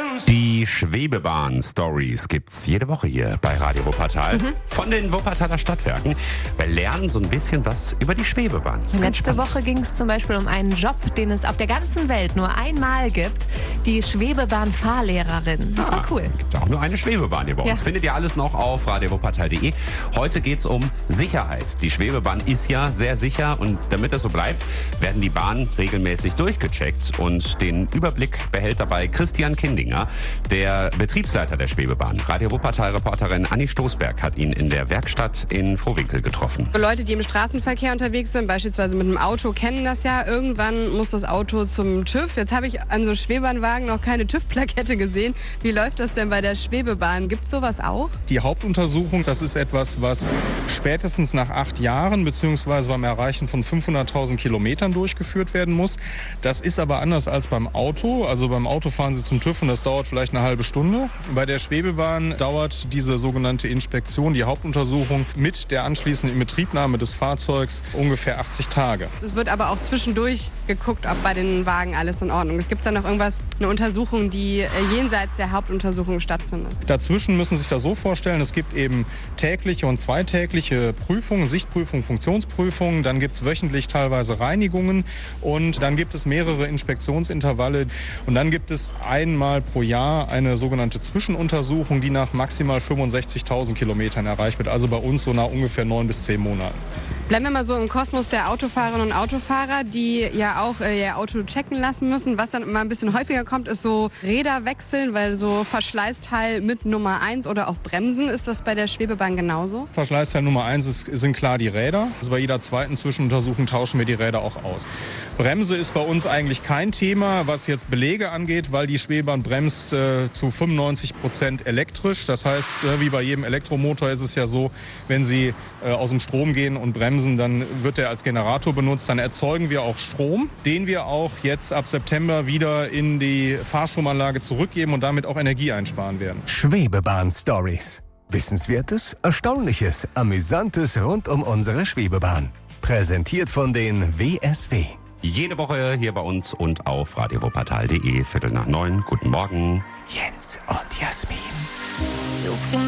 Die Schwebebahn-Stories gibt's jede Woche hier bei Radio Wuppertal von den Wuppertaler Stadtwerken. Wir lernen so ein bisschen was über die Schwebebahn. Letzte Woche ging es zum Beispiel um einen Job, den es auf der ganzen Welt nur einmal gibt. Die Schwebebahn-Fahrlehrerin. Das war cool. Gibt auch nur eine Schwebebahn hier bei uns. Ja. Findet ihr alles noch auf radiowuppertal.de. Heute geht's um Sicherheit. Die Schwebebahn ist ja sehr sicher und damit das so bleibt, werden die Bahnen regelmäßig durchgecheckt. Und den Überblick behält dabei Christian Kindinger, der Betriebsleiter der Schwebebahn. Radio Wuppertal-Reporterin Anni Stoßberg hat ihn in der Werkstatt in Vohwinkel getroffen. Leute, die im Straßenverkehr unterwegs sind, beispielsweise mit einem Auto, kennen das ja. Irgendwann muss das Auto zum TÜV. Jetzt habe ich an so Schwebebahnwagen noch keine TÜV-Plakette gesehen. Wie läuft das denn bei der Schwebebahn? Gibt es sowas auch? Die Hauptuntersuchung, das ist etwas, was spätestens nach 8 Jahren bzw. beim Erreichen von 500.000 Kilometern durchgeführt werden muss. Das ist aber anders als beim Auto. Also beim Auto fahren Sie zum TÜV und das dauert vielleicht eine halbe Stunde. Bei der Schwebebahn dauert diese sogenannte Inspektion, die Hauptuntersuchung mit der anschließenden Inbetriebnahme des Fahrzeugs ungefähr 80 Tage. Es wird aber auch zwischendurch geguckt, ob bei den Wagen alles in Ordnung ist. Gibt es da noch irgendwas, eine Untersuchung, die jenseits der Hauptuntersuchung stattfindet? Dazwischen müssen Sie sich das so vorstellen, es gibt eben tägliche und zweitägliche Prüfungen, Sichtprüfungen, Funktionsprüfungen. Dann gibt es wöchentlich teilweise Reinigungen und dann gibt es mehrere Inspektionsintervalle. Und dann gibt es einmal pro Jahr eine sogenannte Zwischenuntersuchung, die nach maximal 65.000 Kilometern erreicht wird. Also bei uns so nach ungefähr 9 bis 10 Monaten. Bleiben wir mal so im Kosmos der Autofahrerinnen und Autofahrer, die ja auch ihr Auto checken lassen müssen. Was dann immer ein bisschen häufiger kommt, ist so Räder wechseln, weil so Verschleißteil mit Nummer 1 oder auch Bremsen. Ist das bei der Schwebebahn genauso? Verschleißteil Nummer 1 sind klar die Räder. Also bei jeder zweiten Zwischenuntersuchung tauschen wir die Räder auch aus. Bremse ist bei uns eigentlich kein Thema, was jetzt Belege angeht, weil die Schwebebahn bremst zu 95% elektrisch. Das heißt, wie bei jedem Elektromotor ist es ja so, wenn Sie aus dem Strom gehen und bremsen, dann wird der als Generator benutzt. Dann erzeugen wir auch Strom, den wir auch jetzt ab September wieder in die Fahrstromanlage zurückgeben und damit auch Energie einsparen werden. Schwebebahn-Stories. Wissenswertes, Erstaunliches, Amüsantes rund um unsere Schwebebahn. Präsentiert von den WSW. Jede Woche hier bei uns und auf radiowuppertal.de. 8:45. Guten Morgen. Jens und Jasmin.